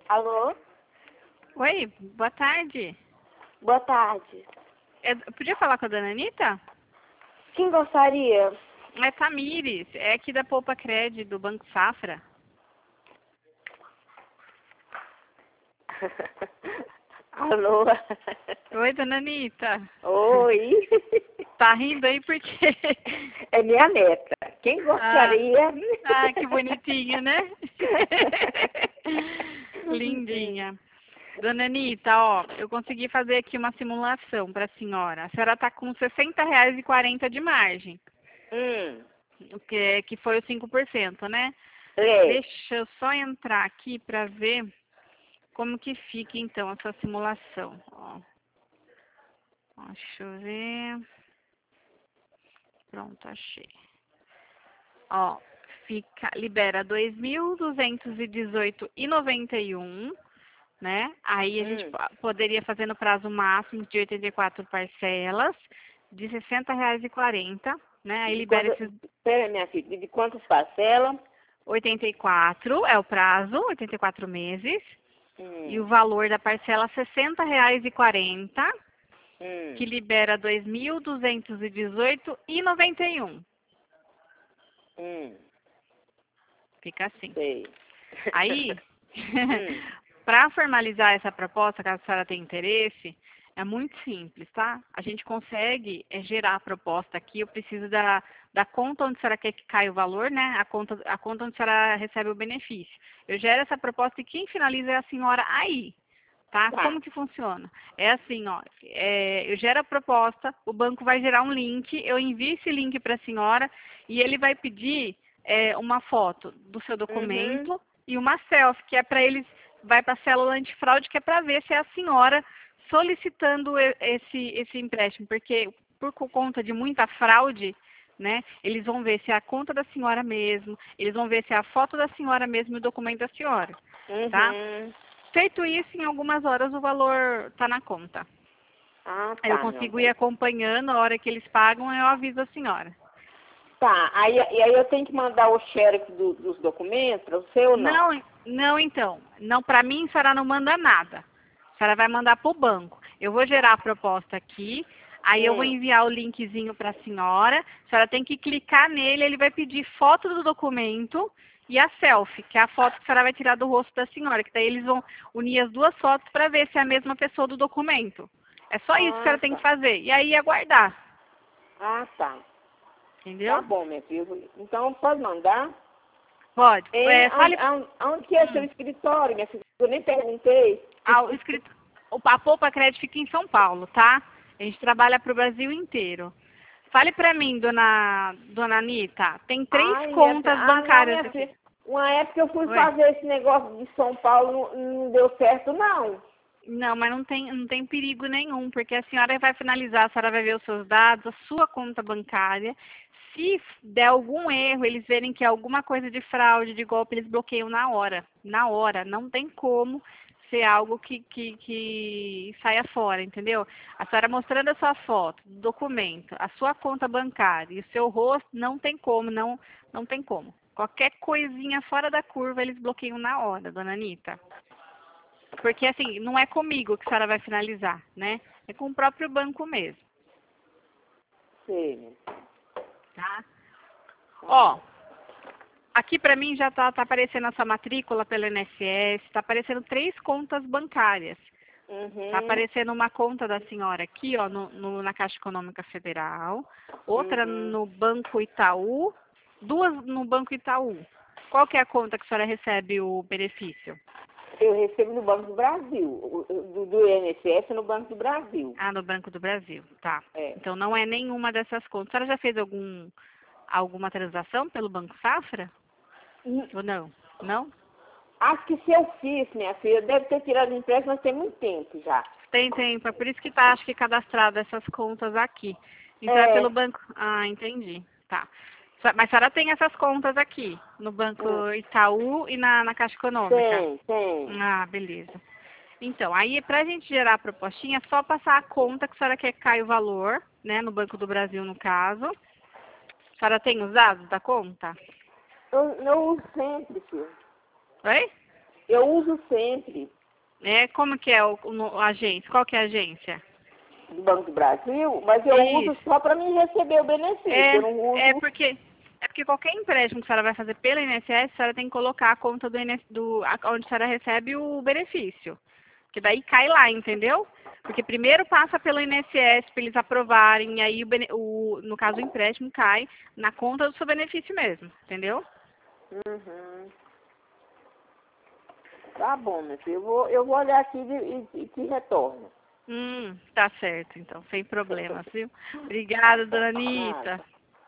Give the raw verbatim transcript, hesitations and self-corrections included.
Alô? Oi, boa tarde. Boa tarde. Eu podia falar com a dona Anitta? Quem gostaria? É Tamires, é aqui da Poupa Cred, do Banco Safra. Alô? Oi, dona Anitta. Oi. Tá rindo aí por quê? É minha neta. Quem Ah, gostaria? ah, que bonitinha, né? Lindinha. Dona Anitta, ó, eu consegui fazer aqui uma simulação para a senhora. A senhora tá com sessenta reais e quarenta de margem, Hum. que, que foi os cinco por cento, né? É. Deixa eu só entrar aqui para ver como que fica então essa simulação. Ó. Ó, deixa eu ver. Pronto, achei. Ó, fica, libera dois mil duzentos e dezoito e noventa e um, né? Aí a gente Hum. po- poderia fazer no prazo máximo de oitenta e quatro parcelas de sessenta reais e quarenta, né? Aí De libera quando... esses Pera, minha filha. De quantas parcelas? oitenta e quatro, é o prazo, oitenta e quatro meses. E o Hum. valor da parcela sessenta reais e quarenta, Hum. que libera dois mil duzentos e dezoito e noventa e um. Hum. Fica assim. Sei. Aí, Hum. para formalizar essa proposta, caso a senhora tenha interesse, é muito simples, tá? A gente consegue é, gerar a proposta aqui. Eu preciso da, da conta onde a senhora quer que caia o valor, né? A conta, a conta onde a senhora recebe o benefício. Eu gero essa proposta e quem finaliza é a senhora aí. Tá? Tá. Como que funciona? É assim, ó, é, eu gero a proposta, o banco vai gerar um link, eu envio esse link para a senhora e ele vai pedir é, uma foto do seu Uhum. documento e uma selfie, que é para eles, vai para a célula antifraude, que é para ver se é a senhora solicitando e- esse, esse empréstimo, porque por co- conta de muita fraude, né, eles vão ver se é a conta da senhora mesmo, eles vão ver se é a foto da senhora mesmo e o documento da senhora, tá? Uhum. Feito isso, em algumas horas o valor está na conta. Ah, Aí eu tá, meu consigo ir amor. acompanhando, a hora que eles pagam, eu aviso a senhora. Tá. Aí, e aí eu tenho que mandar o xerox do- dos documentos para você ou não? Não, não então. Não, para mim, a senhora não manda nada. A senhora vai mandar para o banco. Eu vou gerar a proposta aqui, aí eu vou Hum. enviar o linkzinho para a senhora. A senhora tem que clicar nele, ele vai pedir foto do documento e a selfie, que é a foto que a senhora vai tirar do rosto da senhora, que daí eles vão unir as duas fotos para ver se é a mesma pessoa do documento. É só isso que a Ah, senhora tem que tá. fazer. E aí aguardar, Ah, tá. Tá entendeu? bom, minha filha. Então pode mandar. Pode. Hein? É, Aonde, fale. aonde, aonde que é seu Hum. escritório, minha filha? Eu nem perguntei. Ah, o escrito, o- a Poupa Crédito fica em São Paulo, tá? A gente trabalha para o Brasil inteiro. Fale para mim, dona, dona Anitta, tem três Ai, minha filha. contas Ah, não, bancárias minha aqui. filha. Uma época eu fui Oi? fazer esse negócio de São Paulo, não, não deu certo, não. Não, mas não tem, não tem perigo nenhum, porque a senhora vai finalizar, a senhora vai ver os seus dados, a sua conta bancária. Se der algum erro, eles verem que é alguma coisa de fraude, de golpe, eles bloqueiam na hora. Na hora. Não tem como ser algo que, que, que saia fora, entendeu? A senhora mostrando a sua foto, documento, a sua conta bancária e o seu rosto, não tem como, não, não tem como. Qualquer coisinha fora da curva, eles bloqueiam na hora, dona Anitta. Porque, assim, não é comigo que a senhora vai finalizar, né? É com o próprio banco mesmo, Sei, minha filha. tá? Tá Ó, bom. aqui pra mim já tá, tá aparecendo a sua matrícula pelo I N S S, tá aparecendo três contas bancárias. Tá Uhum. aparecendo uma conta da senhora aqui, ó, no, no- na Caixa Econômica Federal, outra Uhum. no Banco Itaú, duas no Banco Itaú. Qual que é a conta que a senhora recebe o benefício? Eu recebo no Banco do Brasil. o- o- Do, do I N S S no Banco do Brasil. Ah, no Banco do Brasil, tá. É. Então não é nenhuma dessas contas. A senhora já fez algum, alguma transação pelo Banco Safra? E Ou não? Não? acho que se eu fiz, minha filha, deve ter tirado empréstimo, mas tem muito tempo já. Tem tempo, é por isso que tá, acho que cadastrado essas contas aqui. Então é pelo É. banco. Ah, entendi. Tá. Sa- Mas a senhora tem essas contas aqui, no Banco Hum. Itaú e na, na Caixa Econômica. Tem, tem. Ah, beleza. Então, aí pra gente gerar a propostinha, é só passar a conta que a senhora quer que caia o valor, né? No Banco do Brasil, no caso. A senhora tem os dados da conta? Eu não uso sempre, filho. Oi? Eu uso sempre. É, como que é o, o a agência? Qual que é a agência? Do Banco do Brasil, mas eu Isso. uso só para mim receber o benefício. É, eu não uso... é porque é porque qualquer empréstimo que a senhora vai fazer pela I N S S, a senhora tem que colocar a conta do, I N S, do a, onde a senhora recebe o benefício. Que daí cai lá, entendeu? Porque primeiro passa pelo I N S S para eles aprovarem, e aí o, o, no caso o empréstimo cai na conta do seu benefício mesmo, entendeu? Uhum. Tá bom, meu filho. Eu vou, eu vou olhar aqui e, e, e te retorno. Hum, tá certo, então, sem problemas, viu? Obrigada, dona Anitta. Nada.